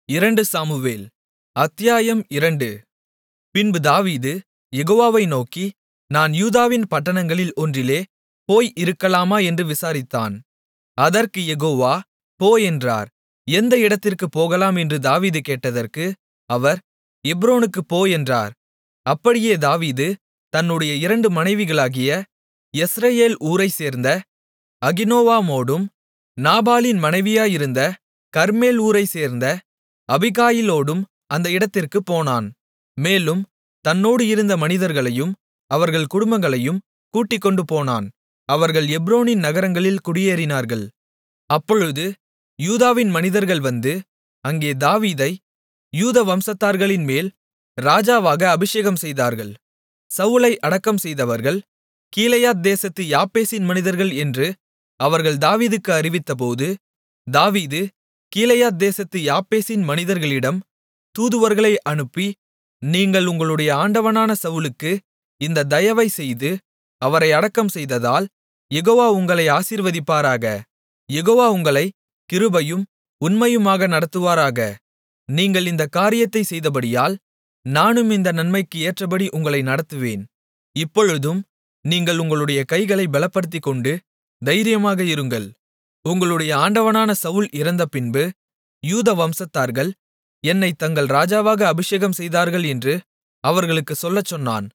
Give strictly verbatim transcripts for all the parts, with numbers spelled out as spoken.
இரண்டு சாமுவேல் அத்தியாயம் இரண்டு பின்பு தாவீது யெகோவாவை நோக்கி, நான் யூதாவின் பட்டணங்களில் ஒன்றிலே போய் இருக்கலாமா என்று விசாரித்தான். அதற்குக் யெகோவா, போ என்றார். எந்த இடத்திற்குப் போகலாம் என்று தாவீது கேட்டதற்கு, அவர், எப்ரோனுக்குப் போ என்றார். அப்படியே தாவீது தன்னுடைய இரண்டு மனைவிகளாகிய யெஸ்ரயேல் ஊரைச்சேர்ந்த அகினோவாமோடும், நாபாலின் மனைவியாயிருந்த கர்மேல் ஊரைச்சேர்ந்த அபிகாயிலோடும் அந்த இடத்திற்குப் போனான். மேலும் தன்னோடு இருந்த மனிதர்களையும் அவர்கள் குடும்பங்களையும் கூட்டிக்கொண்டு போனான். அவர்கள் எப்ரோனின் நகரங்களில் குடியேறினார்கள். அப்பொழுது யூதாவின் மனிதர்கள் வந்து அங்கே தாவீதை யூதா வம்சத்தார்களின்மேல் ராஜாவாக அபிஷேகம்செய்தார்கள். சவுலை அடக்கம் செய்தவர்கள் கீலேயாத் தேசத்து யாபேசின் மனிதர்கள் என்று அவர்கள் தாவீதுக்கு அறிவித்தபோது, தாவீது கீலேயாத் தேசத்து யாபேசின் மனிதர்களிடம் தூதுவர்களை அனுப்பி, நீங்கள் உங்களுடைய ஆண்டவனான சவுலுக்கு இந்த தயவைச் செய்து அவரை அடக்கம் செய்ததால் யெகோவா உங்களை ஆசீர்வதிப்பாராக. யெகோவா உங்களைக் கிருபையும் உண்மையுமாக நடத்துவாராக. நீங்கள் இந்தக் காரியத்தைச் செய்தபடியால் நானும் இந்த நன்மைக்கு ஏற்றபடி உங்களை நடத்துவேன். இப்பொழுதும் நீங்கள் உங்களுடைய கைகளைப் பலப்படுத்திக்கொண்டு தைரியமாக இருங்கள். உங்களுடைய ஆண்டவனான சவுல் இறந்தபின்பு யூதா வம்சத்தார்கள் என்னைத் தங்கள் ராஜாவாக அபிஷேகம் செய்தார்கள் என்று அவர்களுக்குச் சொல்லச் சொன்னான்.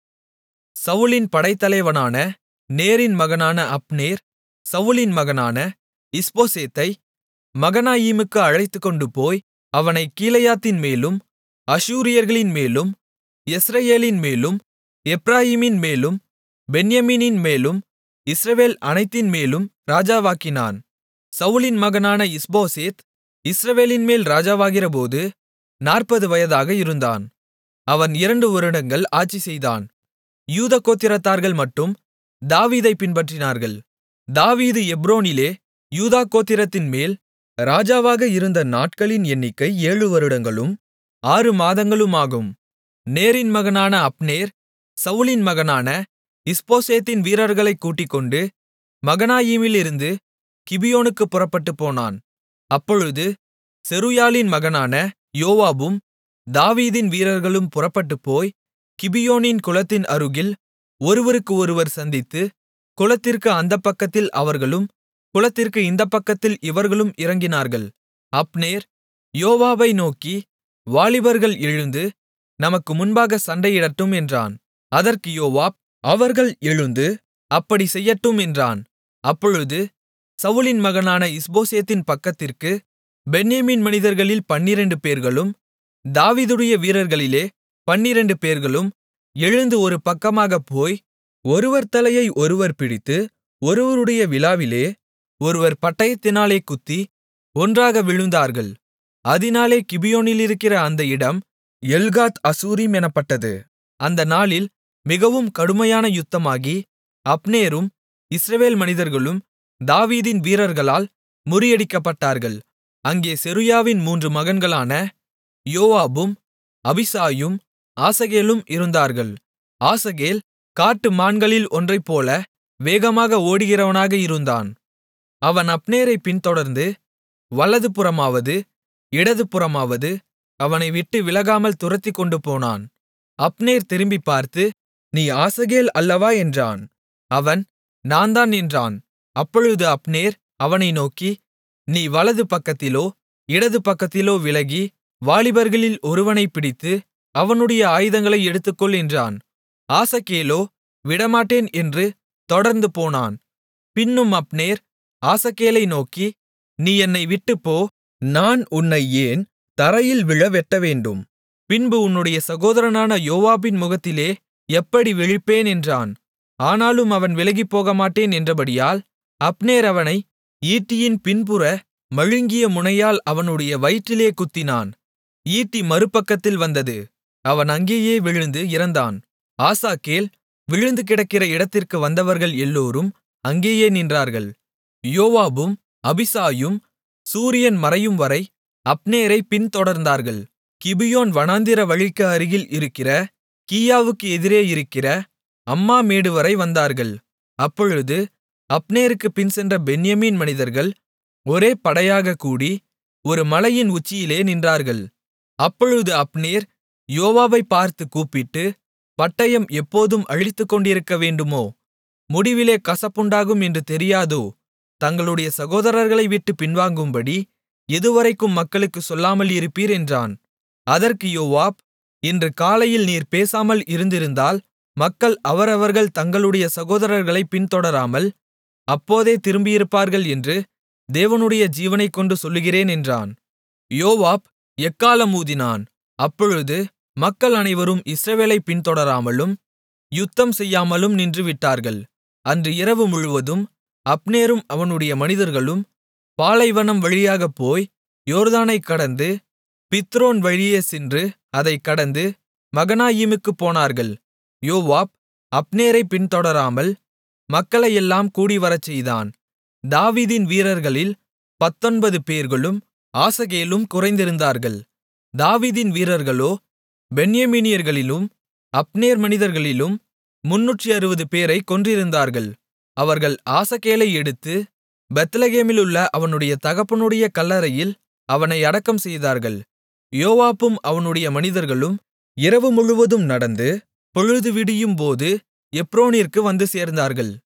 சவுலின் படைத்தலைவனான நேரின் மகனான அப்னேர் சவுலின் மகனான இஸ்போசேத்தை மகனாயீமுக்கு அழைத்துக்கொண்டுபோய் அவனைக் கீலேயாத்தின் மேலும் அஷூரியர்களின் மேலும் யெஸ்ரயேலின் மேலும் எப்பிராயீமின் மேலும் பென்யமீனின் மேலும் இஸ்ரவேல் அனைத்தின் மேலும் ராஜாவாக்கினான். சவுலின் மகனான இஸ்போசேத் இஸ்ரவேலின்மேல் ராஜாவாகிறபோது நாற்பது வயதாக இருந்தான். அவன் இரண்டு வருடங்கள் ஆட்சிசெய்தான். யூதா கோத்திரத்தார்கள் மட்டும் தாவீதைப் பின்பற்றினார்கள். தாவீது எப்ரோனிலே யூதா கோத்திரத்தின்மேல் ராஜாவாக இருந்த நாட்களின் எண்ணிக்கை ஏழு வருடங்களும் ஆறு மாதங்களுமாகும். நேரின் மகனான அப்னேர் சவுலின் மகனான இஸ்போசேத்தின் வீரர்களைக் கூட்டிக்கொண்டு மகனாயீமிலிருந்து கிபியோனுக்குப் புறப்பட்டுப் போனான். அப்பொழுது செருயாளின் மகனான யோவாபும் தாவீதின் வீரர்களும் புறப்பட்டுப்போய் கிபியோனின் குளத்தின் அருகில் ஒருவருக்கு ஒருவர் சந்தித்து, குளத்திற்கு அந்தப் பக்கத்தில் அவர்களும் குளத்திற்கு இந்தப் பக்கத்தில் இவர்களும் இறங்கினார்கள். அப்னேர் யோவாபை நோக்கி, வாலிபர்கள் எழுந்து நமக்கு முன்பாக சண்டையிடட்டும் என்றான். அதற்கு யோவாப், அவர்கள் எழுந்து அப்படிச் செய்யட்டும் என்றான். அப்பொழுது சவுலின் மகனான இஸ்போசேத்தின் பக்கத்திற்கு பென்யமீன் மனிதர்களில் பன்னிரண்டு பேர்களும் தாவீதுடைய வீரர்களிலே பன்னிரண்டு பேர்களும் எழுந்து ஒரு பக்கமாகப் போய், ஒருவர் தலையை ஒருவர் பிடித்து, ஒருவருடைய விலாவிலே ஒருவர் பட்டயத்தினாலே குத்தி ஒன்றாக விழுந்தார்கள். அதினாலே கிபியோனிலிருக்கிற அந்த இடம் எல்காத் அசூரீம் எனப்பட்டது. அந்த நாளில் மிகவும் கடுமையான யுத்தமாகி அப்னேரும் இஸ்ரவேல் மனிதர்களும் தாவீதின் வீரர்களால் முறியடிக்கப்பட்டார்கள். அங்கே செருயாவின் மூன்று மகன்களான யோவாபும் அபிசாயும் ஆசகேலும் இருந்தார்கள். ஆசகேல் காட்டு மான்களில் ஒன்றைப்போல வேகமாக ஓடுகிறவனாக இருந்தான். அவன் அப்னேரைப் பின்தொடர்ந்து வலதுபுறமாவது இடதுபுறமாவது அவனை விட்டு விலகாமல் துரத்திக்கொண்டு போனான். அப்னேர் திரும்பிப் பார்த்து, நீ ஆசகேல் அல்லவா என்றான். அவன், நான்தான் என்றான். அப்பொழுது அப்னேர் அவனை நோக்கி, நீ வலது பக்கத்திலோ இடது பக்கத்திலோ விலகி வாலிபர்களில் ஒருவனைப் பிடித்து அவனுடைய ஆயுதங்களை எடுத்துக்கொள் என்றான். ஆசகேலோ விடமாட்டேன் என்று தொடர்ந்து போனான். பின்னும் அப்னேர் ஆசகேலை நோக்கி, நீ என்னை விட்டுப்போ, நான் உன்னை ஏன் தரையில் விழ வெட்டவேண்டும்? பின்பு உன்னுடைய சகோதரனான யோவாபின் முகத்திலே எப்படி விழிப்பேன் என்றான். ஆனாலும் அவன் விலகிப்போகமாட்டேன் என்றபடியால் அப்னேர் அவனை ஈட்டியின் பின்புற மழுங்கிய முனையால் அவனுடைய வயிற்றிலே குத்தினான். ஈட்டி மறுபக்கத்தில் வந்தது. அவன் அங்கேயே விழுந்து இறந்தான். ஆசகேல் விழுந்து கிடக்கிற இடத்திற்கு வந்தவர்கள் எல்லோரும் அங்கேயே நின்றார்கள். யோவாபும் அபிசாயும் சூரியன் மறையும்வரை அப்னேரைப் பின்தொடர்ந்தார்கள். கிபியோன் வனாந்திர வழிக்கு அருகில் இருக்கிற கீயாவுக்கு எதிரே இருக்கிற அம்மா மேடுவரை வந்தார்கள். அப்பொழுது அப்னேருக்குப் பின்சென்ற பென்யமீன் மனிதர்கள் ஒரே படையாகக் கூடி ஒரு மலையின் உச்சியிலே நின்றார்கள். அப்பொழுது அப்னேர் யோவாபைப் பார்த்துக் கூப்பிட்டு, பட்டயம் எப்போதும் அழித்துக்கொண்டிருக்க வேண்டுமோ? முடிவிலே கசப்புண்டாகும் என்று தெரியாதோ? தங்களுடைய சகோதரர்களை விட்டுப் பின்வாங்கும்படி எதுவரைக்கும் மக்களுக்குச் சொல்லாமல் இருப்பீர் என்றான். அதற்கு யோவாப், இன்று காலையில் நீர் பேசாமல் இருந்திருந்தால் மக்கள் அவரவர்கள் தங்களுடைய சகோதரர்களைப் பின்தொடராமல் அப்போதே திரும்பியிருப்பார்கள் என்று தேவனுடைய ஜீவனைக்கொண்டு சொல்லுகிறேன் என்றான். யோவாப் எக்காளம் ஊதினான். அப்பொழுது மக்கள் அனைவரும் இஸ்ரவேலைப் பின்தொடராமலும் யுத்தம் செய்யாமலும் நின்றுவிட்டார்கள். அன்று இரவு முழுவதும் அப்னேரும் அவனுடைய மனிதர்களும் பாலைவனம் வழியாகப் போய் யோர்தானைக் கடந்து பித்ரோன் வழியே சென்று அதைக் கடந்து மகனாயீமுக்குப் போனார்கள். யோவாப் அப்னேரைப் பின்தொடராமல் மக்களையெல்லாம் கூடிவரச்செய்தான். தாவீதின் வீரர்களில் பத்தொன்பது பேர்களும் ஆசகேலும் குறைந்திருந்தார்கள். தாவீதின் வீரர்களோ பென்யமீனியர்களிலும் அப்னேர் மனிதர்களிலும் முன்னூற்று அறுபது பேரைக் கொன்றிருந்தார்கள். அவர்கள் ஆசகேலை எடுத்து பெத்லெகேமிலுள்ள அவனுடைய தகப்பனுடைய கல்லறையில் அவனை அடக்கம் செய்தார்கள். யோவாபும் அவனுடைய மனிதர்களும் இரவு முழுவதும் நடந்து பொழுது விடியும்போது எப்ரோனிற்கு வந்து சேர்ந்தார்கள்.